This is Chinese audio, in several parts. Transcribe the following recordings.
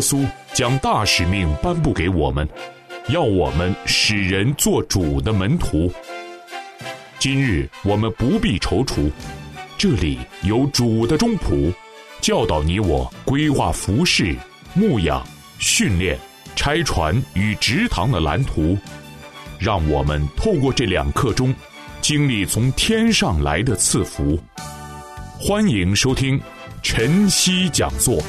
稣将大使命颁布给我们，要我们使人做主的门徒。今日我们不必踌躇，这里有主的中仆，教导你我规划服事、牧养、训练、拆船与植堂的蓝图，让我们透过这2课中经历从天上来的赐福。欢迎收听晨曦讲座。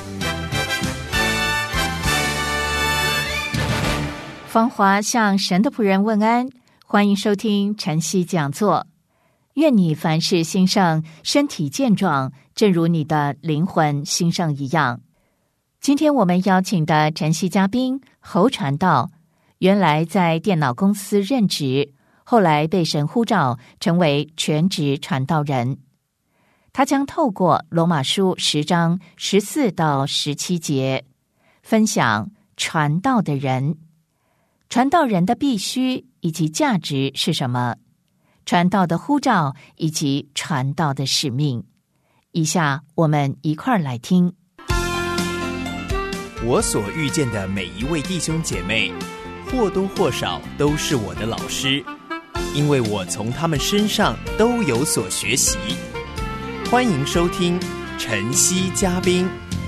芳华向神的仆人问安，欢迎收听晨曦讲座。愿你凡事兴盛，身体健壮，正如你的灵魂兴盛一样。今天我们邀请的晨曦嘉宾侯传道，原来在电脑公司任职，后来被神呼召成为全职传道人。他将透过罗马书10章14到17节分享传道的人。传道人的必须以及价值是什么？传道的呼召以及传道的使命。以下我们一块儿来听。 我所遇见的每一位弟兄姐妹，或多或少都是我的老师，因为我从他们身上都有所学习。欢迎收听晨曦嘉宾。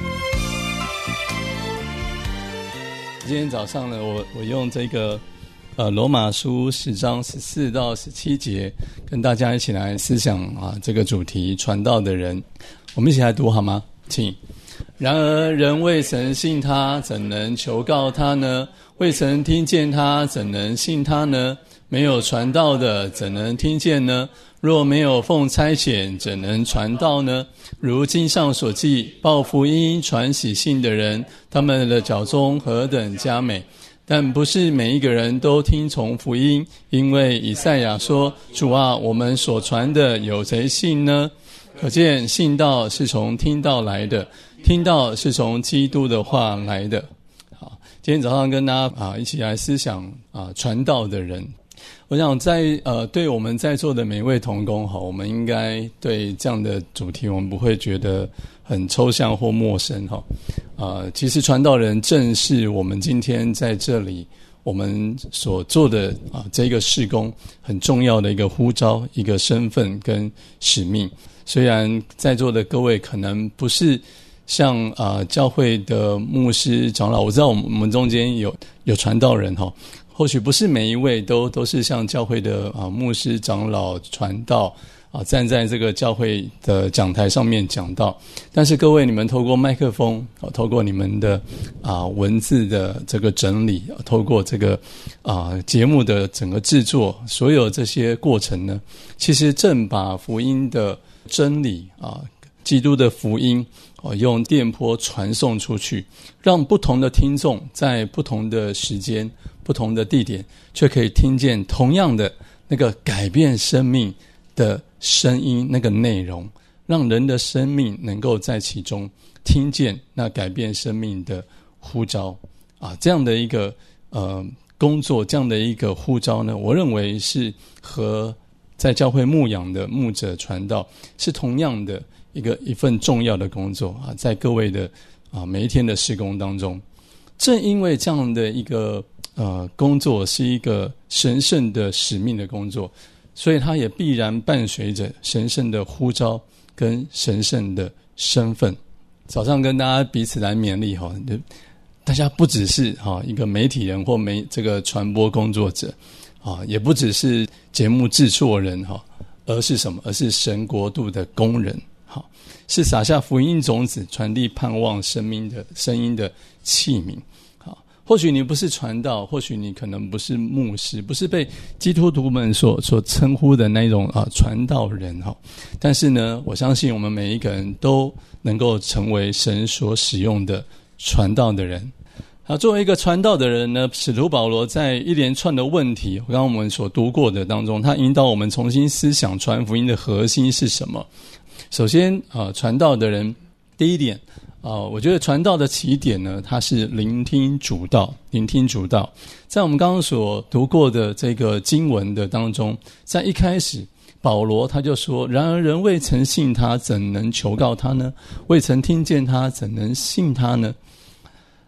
今天早上呢，我用这个罗马书10章14到17节，跟大家一起来思想这个主题，传道的人。我们一起来读好吗？请。然而人未曾信他，怎能求告他呢？未曾听见他，怎能信他呢？没有传道的，怎能听见呢？若没有奉差遣，怎能传道呢？如经上所记，报福音、传喜信的人，他们的脚中何等佳美！但不是每一个人都听从福音，因为以赛亚说：主啊，我们所传的有谁信呢？可见信道是从听道来的，听道是从基督的话来的。好，今天早上跟大家一起来思想传道的人。我想在对我们在座的每一位同工我们应该对这样的主题我们不会觉得很抽象或陌生其实传道人正是我们今天在这里我们所做的这个事工很重要的一个呼召、一个身份跟使命。虽然在座的各位可能不是像教会的牧师长老，我知道我们中间有传道人或许不是每一位都是像教会的牧师长老传道站在这个教会的讲台上面讲道，但是各位你们透过麦克风透过你们的文字的这个整理，透过这个节目的整个制作，所有这些过程呢，其实正把福音的真理基督的福音用电波传送出去，让不同的听众在不同的时间、不同的地点，却可以听见同样的那个改变生命的声音，那个内容，让人的生命能够在其中听见那改变生命的呼召这样的一个工作，这样的一个呼召呢，我认为是和在教会牧养的牧者传道是同样的一份重要的工作在各位的每一天的事工当中。正因为这样的一个工作是一个神圣的使命的工作，所以它也必然伴随着神圣的呼召跟神圣的身份。早上跟大家彼此来勉励大家不只是一个媒体人或这个传播工作者也不只是节目制作人而是什么？而是神国度的工人是撒下福音种子，传递盼望生命的声音的器皿。或许你不是传道，或许你可能不是牧师，不是被基督徒们所称呼的那种传道人但是呢，我相信我们每一个人都能够成为神所使用的传道的人。作为一个传道的人呢，使徒保罗在一连串的问题，刚刚我们所读过的当中，他引导我们重新思想传福音的核心是什么。首先传道的人第一点我觉得传道的起点呢，它是聆听主道。聆听主道在我们刚刚所读过的这个经文的当中，在一开始保罗他就说，然而人未曾信他，怎能求告他呢？未曾听见他，怎能信他呢？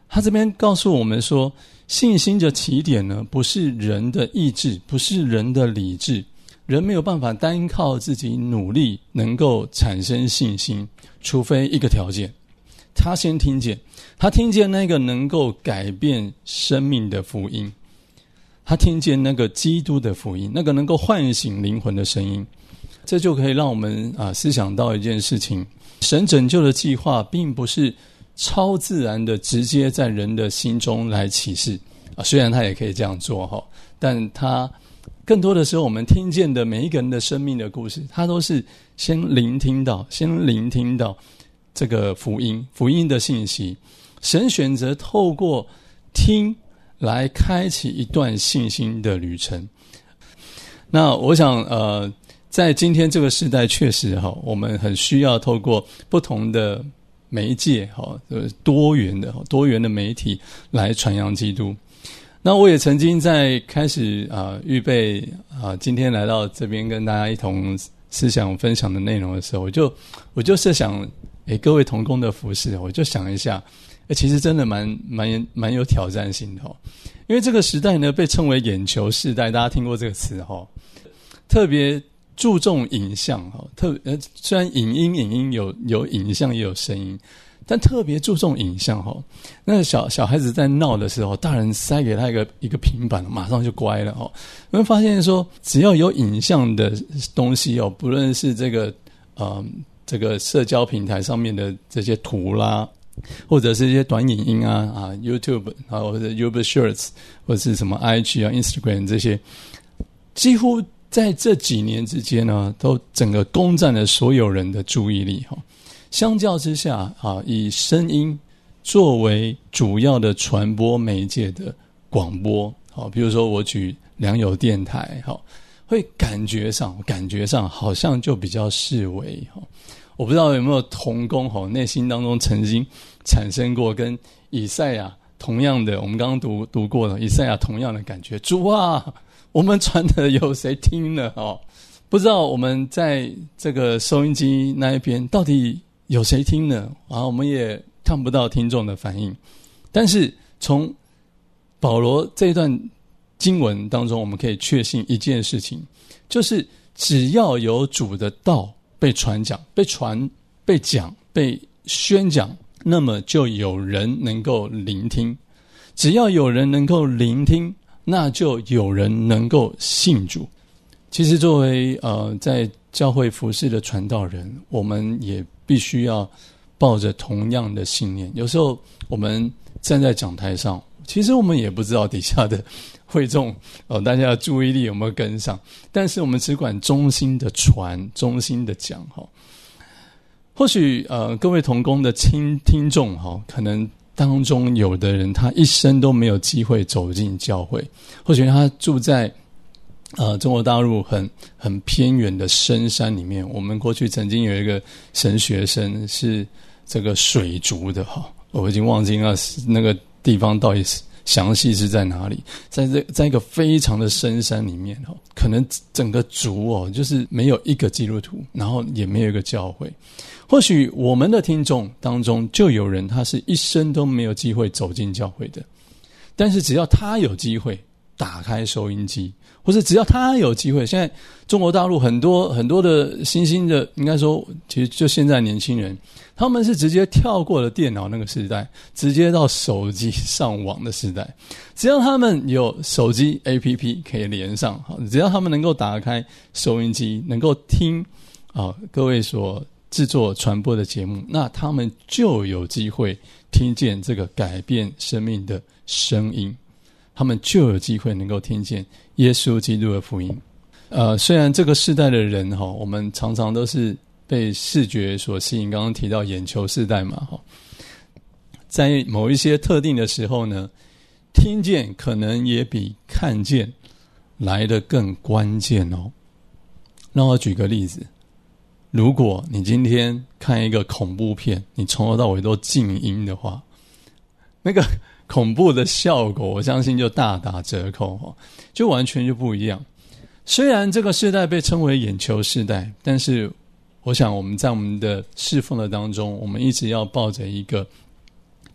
他这边告诉我们说，信心的起点呢，不是人的意志，不是人的理智，人没有办法单靠自己努力能够产生信心，除非一个条件，他先听见，他听见那个能够改变生命的福音，他听见那个基督的福音，那个能够唤醒灵魂的声音。这就可以让我们思想到一件事情，神拯救的计划并不是超自然的直接在人的心中来启示虽然他也可以这样做但他更多的时候我们听见的每一个人的生命的故事，他都是先聆听到这个福音的信息，神选择透过听来开启一段信心的旅程。那我想在今天这个时代，确实我们很需要透过不同的媒介多元的媒体来传扬基督。那我也曾经在开始预备今天来到这边跟大家一同思想分享的内容的时候，我就设想各位同工的服事，我就想一下其实真的蛮有挑战性的因为这个时代呢被称为眼球时代，大家听过这个词特别注重影像虽然影音有影像也有声音，但特别注重影像那小孩子在闹的时候，大人塞给他一个平板，马上就乖了我们发现说，只要有影像的东西不论是这个社交平台上面的这些图啦，或者是一些短影音YouTube 或者 YouTube Shorts 或者是什么 IG Instagram 这些，几乎在这几年之间呢，都整个攻占了所有人的注意力相较之下以声音作为主要的传播媒介的广播比如说我举良友电台会感觉上好像就比较式微我不知道有没有同工内心当中曾经产生过跟以赛亚同样的，我们刚刚读过了以赛亚同样的感觉，主啊，我们传的有谁听呢不知道我们在这个收音机那一边到底有谁听呢我们也看不到听众的反应。但是从保罗这一段经文当中，我们可以确信一件事情，就是只要有主的道被传讲、被讲、被宣讲，那么就有人能够聆听。只要有人能够聆听，那就有人能够信主。其实作为在教会服事的传道人，我们也必须要抱着同样的信念。有时候我们站在讲台上，其实我们也不知道底下的会众大家的注意力有没有跟上，但是我们只管忠心的传，忠心的讲或许各位同工的听众可能当中有的人他一生都没有机会走进教会，或许他住在中国大陆很偏远的深山里面。我们过去曾经有一个神学生是这个水族的我已经忘记那个地方到底详细是在哪里，在一个非常的深山里面可能整个族就是没有一个基督徒，然后也没有一个教会。或许我们的听众当中就有人他是一生都没有机会走进教会的，但是只要他有机会打开收音机，或是只要他有机会，现在中国大陆很多的新兴的，应该说其实就现在年轻人，他们是直接跳过了电脑那个时代，直接到手机上网的时代。只要他们有手机 APP 可以连上，只要他们能够打开收音机，能够听各位所制作传播的节目，那他们就有机会听见这个改变生命的声音，他们就有机会能够听见耶稣基督的福音。虽然这个世代的人我们常常都是被视觉所吸引，刚刚提到眼球世代嘛在某一些特定的时候呢，听见可能也比看见来得更关键让我举个例子，如果你今天看一个恐怖片，你从头到尾都静音的话，那个恐怖的效果我相信就大打折扣就完全就不一样。虽然这个世代被称为眼球世代，但是我想我们在我们的侍奉的当中，我们一直要抱着一个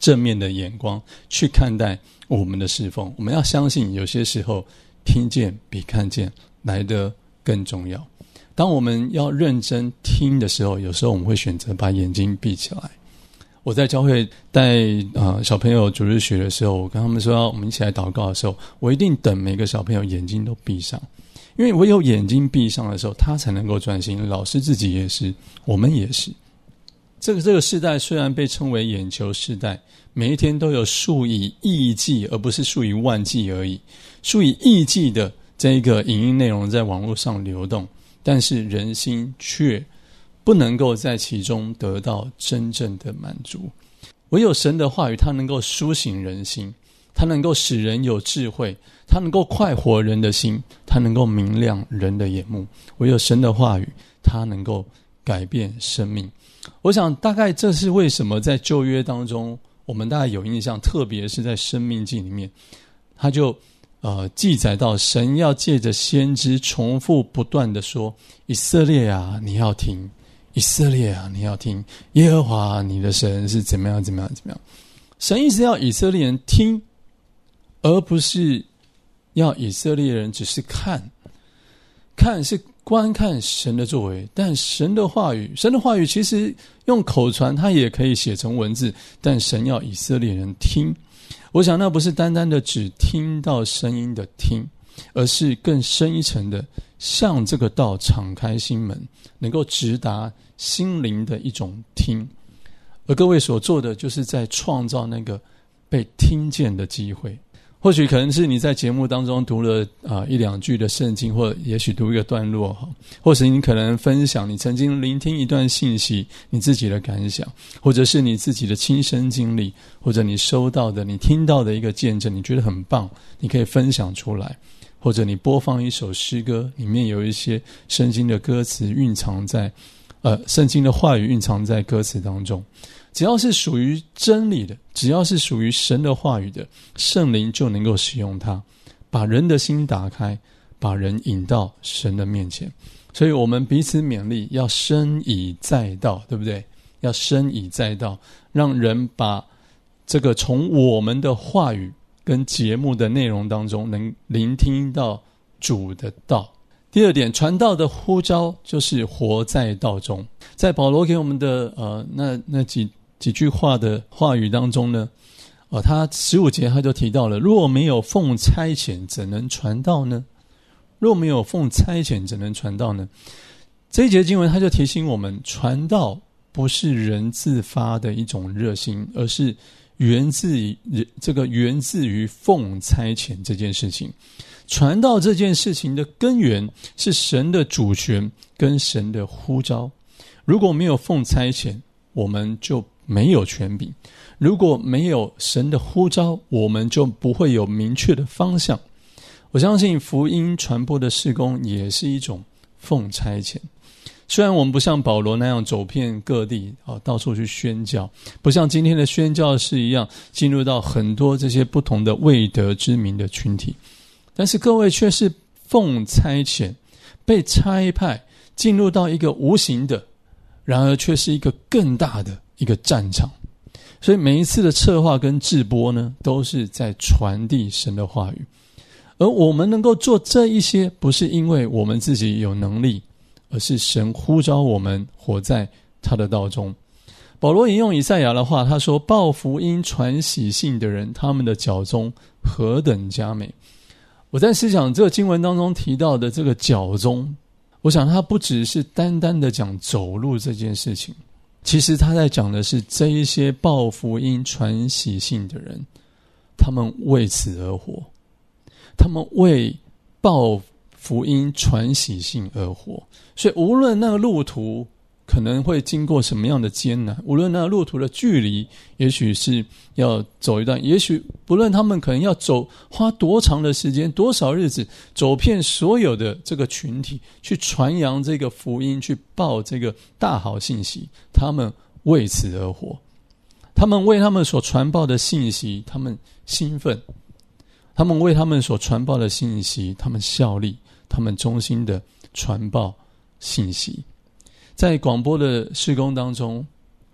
正面的眼光去看待我们的侍奉。我们要相信有些时候听见比看见来得更重要。当我们要认真听的时候，有时候我们会选择把眼睛闭起来。我在教会带小朋友主日学的时候，我跟他们说我们一起来祷告的时候，我一定等每个小朋友眼睛都闭上，因为唯有眼睛闭上的时候，他才能够专心。老师自己也是，我们也是。这个世代虽然被称为眼球世代，每一天都有数以亿计，而不是数以万计而已，数以亿计的这个影音内容在网络上流动，但是人心却不能够在其中得到真正的满足。唯有神的话语，它能够苏醒人心，它能够使人有智慧，它能够快活人的心，它能够明亮人的眼目。唯有神的话语，它能够改变生命。我想大概这是为什么在旧约当中我们大概有印象，特别是在申命记里面，他就记载到神要借着先知重复不断的说，以色列啊你要听，以色列啊你要听，耶和华你的神是怎么样怎么样怎么样。神意思要以色列人听，而不是要以色列人只是看是观看神的作为。但神的话语其实用口传它也可以写成文字，但神要以色列人听。我想那不是单单的只听到声音的听，而是更深一层的向这个道敞开心门，能够直达心灵的一种听。而各位所做的就是在创造那个被听见的机会。或许可能是你在节目当中读了一两句的圣经，或者也许读一个段落，或者你可能分享你曾经聆听一段信息，你自己的感想，或者是你自己的亲身经历，或者你收到的你听到的一个见证，你觉得很棒，你可以分享出来。或者你播放一首诗歌，里面有一些圣经的歌词蕴藏在圣经的话语蕴藏在歌词当中。只要是属于真理的，只要是属于神的话语的，圣灵就能够使用它，把人的心打开，把人引到神的面前。所以我们彼此勉励，要深以载道，对不对？要深以载道，让人把这个从我们的话语跟节目的内容当中能聆听到主的道。第二点，传道的呼召就是活在道中。在保罗给我们的那几句话的话语当中呢，他15节他就提到了，若没有奉差遣，怎能传道呢？若没有奉差遣，怎能传道呢？这一节经文他就提醒我们，传道不是人自发的一种热心，而是源自于奉差遣这件事情。传道这件事情的根源是神的主权跟神的呼召。如果没有奉差遣，我们就没有权柄；如果没有神的呼召，我们就不会有明确的方向。我相信福音传播的事工也是一种奉差遣。虽然我们不像保罗那样走遍各地到处去宣教，不像今天的宣教士一样进入到很多这些不同的未得之民的群体，但是各位却是奉差遣，被差派进入到一个无形的，然而却是一个更大的一个战场。所以每一次的策划跟制播呢，都是在传递神的话语。而我们能够做这一些，不是因为我们自己有能力，而是神呼召我们活在他的道中。保罗引用以赛亚的话，他说，报福音传喜信的人，他们的脚中何等佳美。我在思想这个经文当中提到的这个脚中，我想他不只是单单的讲走路这件事情，其实他在讲的是这一些报福音传喜信的人，他们为此而活，他们为报福音传喜信而活。所以无论那个路途可能会经过什么样的艰难，无论那个路途的距离也许是要走一段，也许不论他们可能要花多长的时间，多少日子，走遍所有的这个群体，去传扬这个福音，去报这个大好信息，他们为此而活。他们为他们所传报的信息他们兴奋，他们为他们所传报的信息他们效力，他们忠心的传报信息。在广播的事工当中，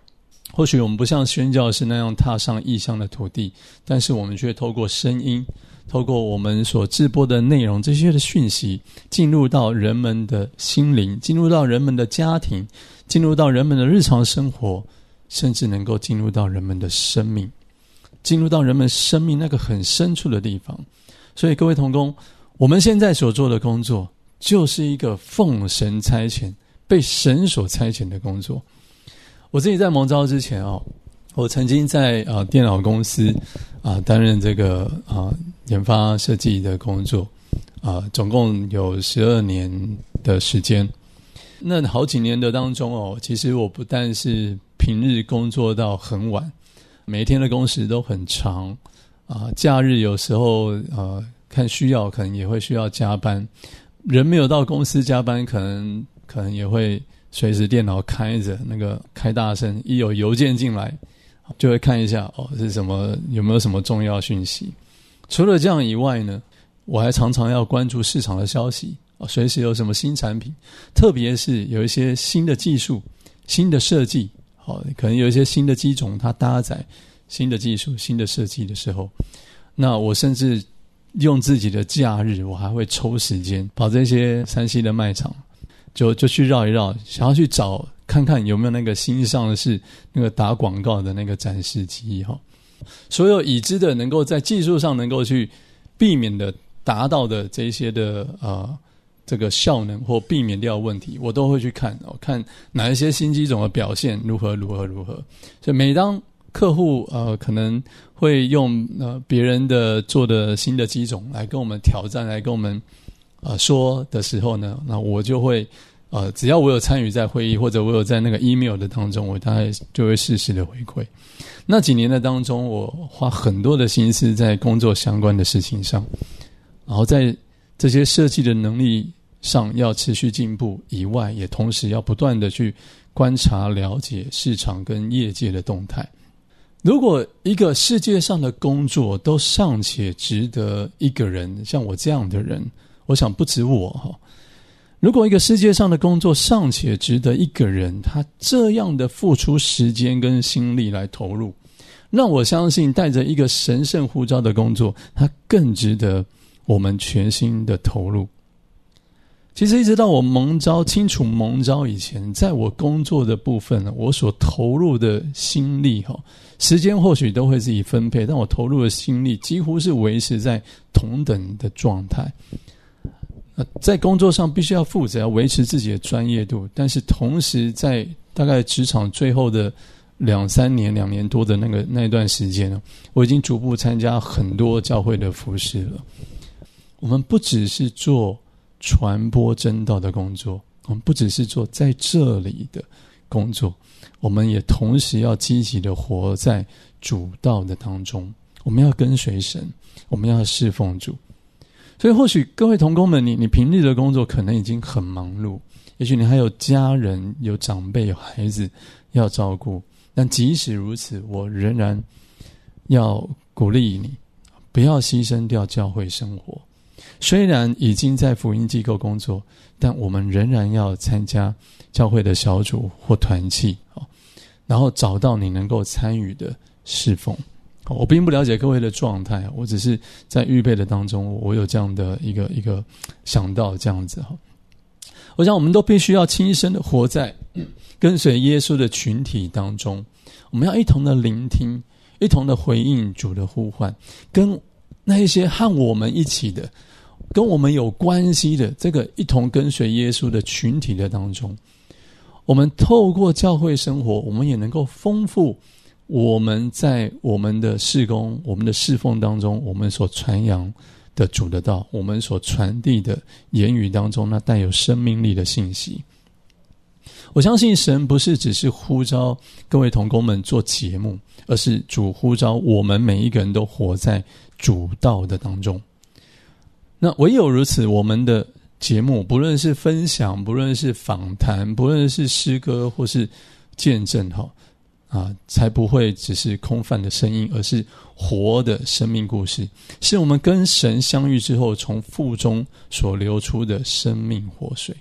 或许我们不像宣教士那样踏上异乡的土地，但是我们却透过声音，透过我们所直播的内容，这些的讯息进入到人们的心灵，进入到人们的家庭，进入到人们的日常生活，甚至能够进入到人们的生命，进入到人们生命那个很深处的地方。所以各位同工，我们现在所做的工作就是一个奉神差遣，被神所差遣的工作。我自己在蒙召之前我曾经在电脑公司担任这个研发设计的工作总共有12年的时间。那好几年的当中其实我不但是平日工作到很晚，每天的工时都很长假日有时候看需要可能也会需要加班，人没有到公司加班，可能也会随时电脑开着，那个开大声，一有邮件进来就会看一下是什么，有没有什么重要讯息。除了这样以外呢，我还常常要关注市场的消息随时有什么新产品，特别是有一些新的技术、新的设计可能有一些新的机种它搭载新的技术、新的设计的时候，那我甚至用自己的假日，我还会抽时间跑这些3C的卖场，就去绕一绕，想要去找看看有没有那个新上的是那个打广告的那个展示机所有已知的能够在技术上能够去避免的达到的这些的这个效能或避免掉问题，我都会去看看哪一些新机种的表现如何。所以每当客户可能会用别人的做的新的机种来跟我们挑战，来跟我们说的时候呢，那我就会只要我有参与在会议，或者我有在那个 email 的当中，我大概就会适时的回馈。那几年的当中，我花很多的心思在工作相关的事情上，然后在这些设计的能力上要持续进步以外，也同时要不断的去观察了解市场跟业界的动态。如果一个世界上的工作都尚且值得一个人，像我这样的人，我想不止我如果一个世界上的工作尚且值得一个人他这样的付出时间跟心力来投入，让我相信带着一个神圣呼召的工作，它更值得我们全心的投入。其实一直到我清楚蒙召以前，在我工作的部分我所投入的心力时间或许都会自己分配，但我投入的心力几乎是维持在同等的状态。在工作上必须要负责，要维持自己的专业度，但是同时在大概职场最后的2-3年、2年多的那一段时间我已经逐步参加很多教会的服事了。我们不只是做传播真道的工作，我们不只是做在这里的工作，我们也同时要积极的活在主道的当中。我们要跟随神，我们要侍奉主。所以或许各位同工们，你平日的工作可能已经很忙碌，也许你还有家人、有长辈、有孩子要照顾，但即使如此，我仍然要鼓励你不要牺牲掉教会生活。虽然已经在福音机构工作，但我们仍然要参加教会的小组或团契然后找到你能够参与的侍奉。我并不了解各位的状态，我只是在预备的当中，我有这样的一个想到这样子我想我们都必须要亲身的活在跟随耶稣的群体当中，我们要一同的聆听，一同的回应主的呼唤，跟那一些和我们一起的，跟我们有关系的这个一同跟随耶稣的群体的当中，我们透过教会生活，我们也能够丰富我们在我们的事工、我们的侍奉当中，我们所传扬的主的道，我们所传递的言语当中那带有生命力的信息。我相信神不是只是呼召各位同工们做节目，而是主呼召我们每一个人都活在主道的当中。那唯有如此，我们的节目不论是分享，不论是访谈，不论是诗歌或是见证才不会只是空泛的声音，而是活的生命故事，是我们跟神相遇之后从腹中所流出的生命活水。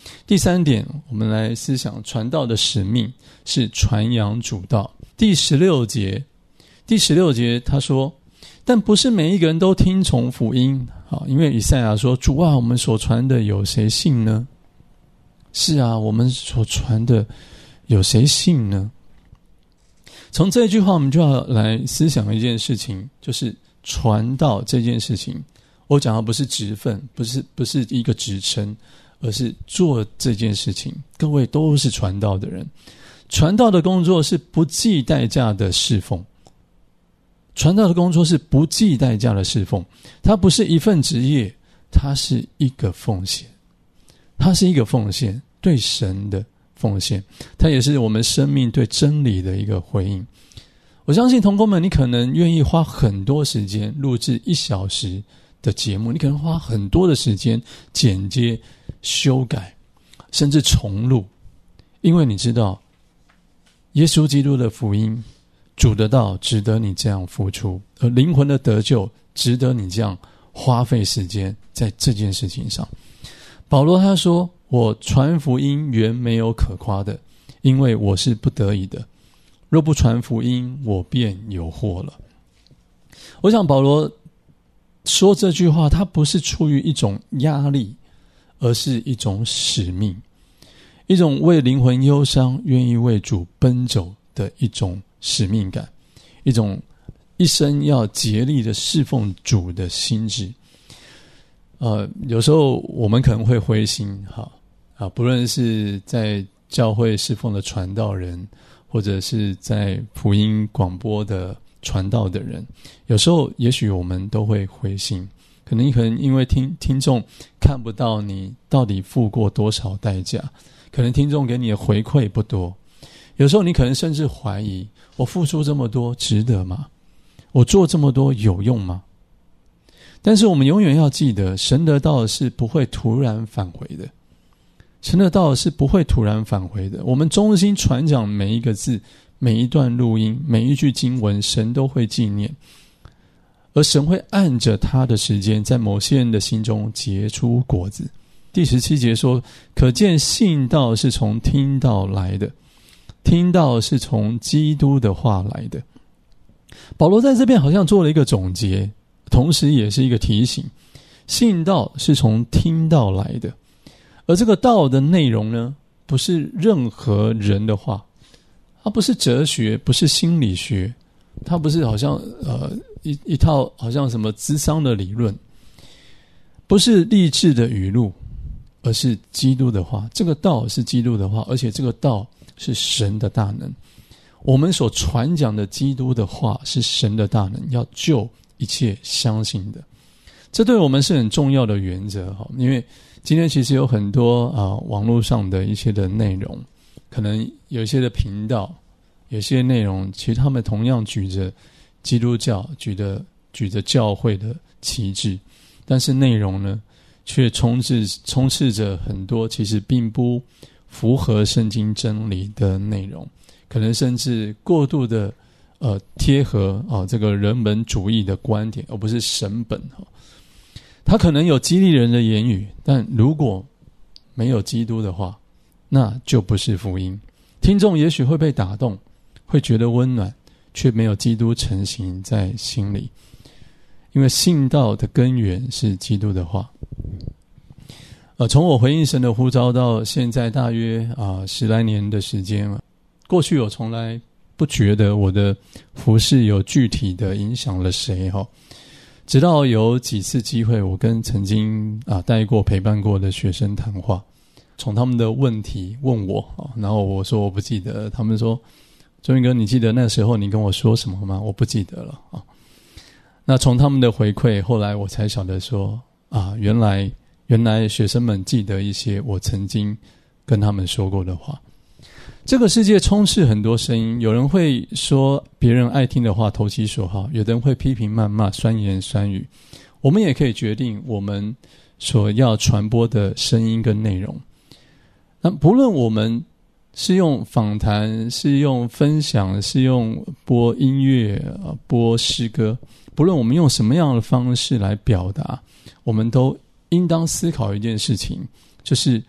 第3点，我们来思想传道的使命是传扬主道。第16节他说，但不是每一个人都听从福音，因为以赛亚说，主啊，我们所传的有谁信呢？是啊，我们所传的有谁信呢？从这句话我们就要来思想一件事情，就是传道这件事情，我讲的不是职分，不是一个职称，而是做这件事情。各位都是传道的人，传道的工作是不计代价的侍奉，传道的工作是不计代价的侍奉，它不是一份职业，它是一个奉献，它是一个奉献，对神的奉献，它也是我们生命对真理的一个回应。我相信同工们，你可能愿意花很多时间录制1小时的节目，你可能花很多的时间剪接、修改，甚至重录，因为你知道耶稣基督的福音，主的道值得你这样付出，而灵魂的得救值得你这样花费时间在这件事情上。保罗他说，我传福音原没有可夸的，因为我是不得已的，若不传福音，我便有祸了。我想保罗说这句话，他不是出于一种压力，而是一种使命，一种为灵魂忧伤愿意为主奔走的一种使命感，一种一生要竭力的侍奉主的心志。有时候我们可能会灰心，不论是在教会侍奉的传道人，或者是在福音广播的传道的人，有时候也许我们都会灰心，可能因为听众看不到你到底付过多少代价，可能听众给你的回馈不多，有时候你可能甚至怀疑，我付出这么多值得吗？我做这么多有用吗？但是我们永远要记得，神的道是不会突然返回的，神的道是不会突然返回的。我们忠心传讲每一个字，每一段录音，每一句经文，神都会纪念，而神会按着他的时间，在某些人的心中结出果子。第17节说，可见信道是从听道来的，听道是从基督的话来的。保罗在这边好像做了一个总结，同时也是一个提醒，信道是从听道来的，而这个道的内容呢，不是任何人的话，它不是哲学，不是心理学，它不是好像一套好像什么諮商的理论，不是励志的语录，而是基督的话。这个道是基督的话，而且这个道是神的大能。我们所传讲的基督的话是神的大能，要救一切相信的。这对我们是很重要的原则，因为今天其实有很多网络上的一些的内容，可能有一些的频道，有些内容其实他们同样举着基督教，举着教会的旗帜，但是内容呢却充斥着很多其实并不符合圣经真理的内容，可能甚至过度的贴合这个人本主义的观点，而不是神本。他可能有激励人的言语，但如果没有基督的话，那就不是福音。听众也许会被打动，会觉得温暖，却没有基督成型在心里。因为信道的根源是基督的话。从我回应神的呼召到现在大约10来年的时间了，过去我从来不觉得我的服事有具体的影响了谁直到有几次机会，我跟曾经带过陪伴过的学生谈话，从他们的问题问我然后我说我不记得，他们说周云哥，你记得那时候你跟我说什么吗？我不记得了那从他们的回馈，后来我才晓得说原来学生们记得一些我曾经跟他们说过的话。这个世界充斥很多声音，有人会说别人爱听的话投其所好，有的人会批评谩骂，酸言酸语。我们也可以决定我们所要传播的声音跟内容。那不论我们是用访谈，是用分享，是用播音乐播诗歌，不论我们用什么样的方式来表达，我们都应当思考一件事情，就是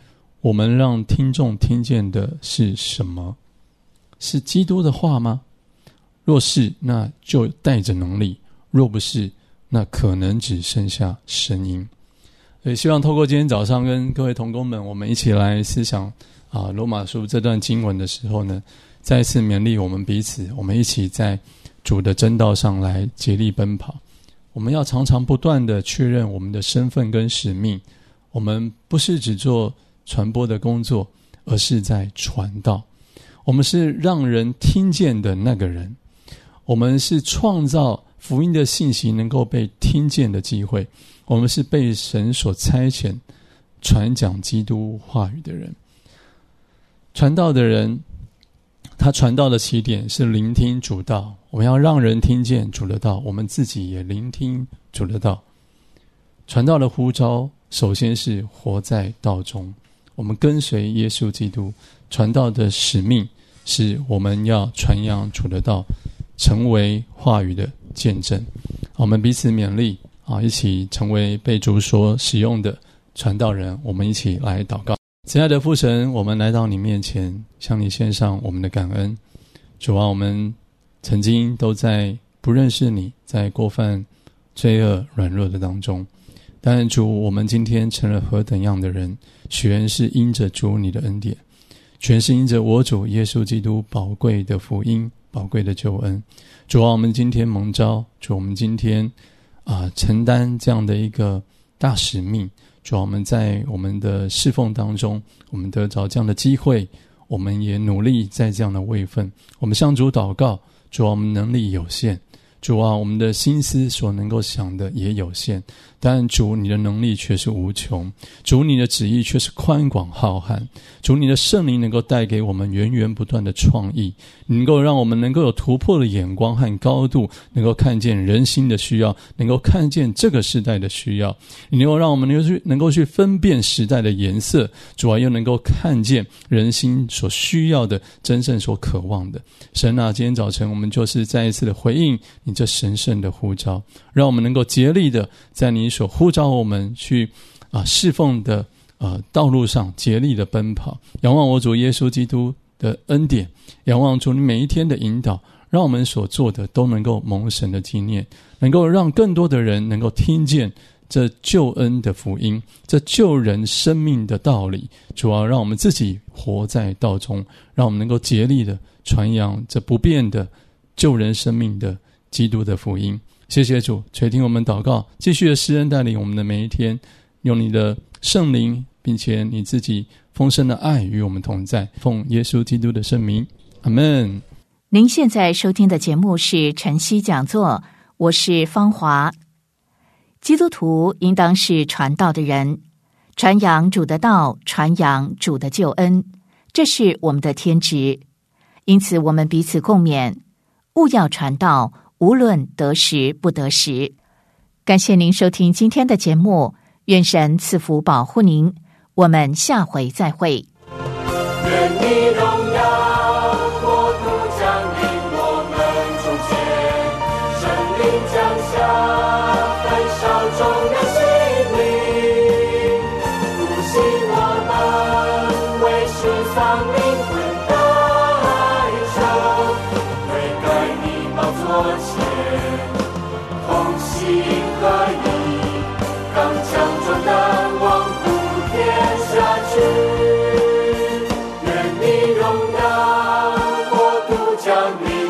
我们让听众听见的是什么？是基督的话吗？若是，那就带着能力；若不是，那可能只剩下声音。所以希望透过今天早上跟各位同工们，我们一起来思想罗马书这段经文的时候呢，再一次勉励我们彼此，我们一起在主的真道上来竭力奔跑。我们要常常不断的确认我们的身份跟使命，我们不是只做传播的工作，而是在传道。我们是让人听见的那个人，我们是创造福音的信息能够被听见的机会，我们是被神所差遣传讲基督话语的人。传道的人，他传道的起点是聆听主道，我们要让人听见主的道，我们自己也聆听主的道。传道的呼召首先是活在道中，我们跟随耶稣基督。传道的使命是我们要传扬主的道，成为话语的见证。我们彼此勉励一起成为被主所使用的传道人。我们一起来祷告。亲爱的父神，我们来到你面前，向你献上我们的感恩。主啊，我们曾经都在不认识你，在过犯、罪恶、软弱的当中，但主，我们今天成了何等样的人，全是因着主你的恩典，全是因着我主耶稣基督宝贵的福音、宝贵的救恩。主啊，我们今天蒙召，主，我们今天承担这样的一个大使命。主啊，我们在我们的侍奉当中，我们得着这样的机会，我们也努力在这样的位分。我们向主祷告，主啊，我们能力有限，主啊，我们的心思所能够想的也有限，但主你的能力却是无穷，主你的旨意却是宽广浩瀚，主你的圣灵能够带给我们源源不断的创意，能够让我们能够有突破的眼光和高度，能够看见人心的需要，能够看见这个时代的需要，你能够让我们能够去分辨时代的颜色，主啊，又能够看见人心所需要的，真正所渴望的。神啊，今天早晨我们就是再一次的回应你这神圣的呼召，让我们能够竭力的在你所呼召我们去侍奉的道路上竭力的奔跑，仰望我主耶稣基督的恩典，仰望主你每一天的引导，让我们所做的都能够蒙神的纪念，能够让更多的人能够听见这救恩的福音，这救人生命的道理。主啊，让我们自己活在道中，让我们能够竭力的传扬这不变的救人生命的基督的福音。谢谢主垂听我们祷告，继续的施恩带领我们的每一天，用你的圣灵并且你自己丰盛的爱与我们同在，奉耶稣基督的圣名，阿们。 您现在收听的节目是晨曦讲座，我是芳华。基督徒应当是传道的人，传扬主的道，传扬主的救恩，这是我们的天职。因此我们彼此共勉，务要传道，无论得时不得时。感谢您收听今天的节目，愿神赐福保护您，我们下回再会。 愿你荣耀国度降临我们中间，圣灵降下焚烧众人心灵，复兴我们为世丧灵魂代求，悔改你宝座前同心合一，刚强壮胆往普天下去。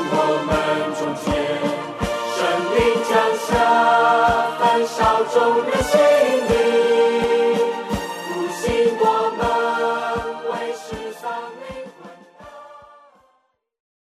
众人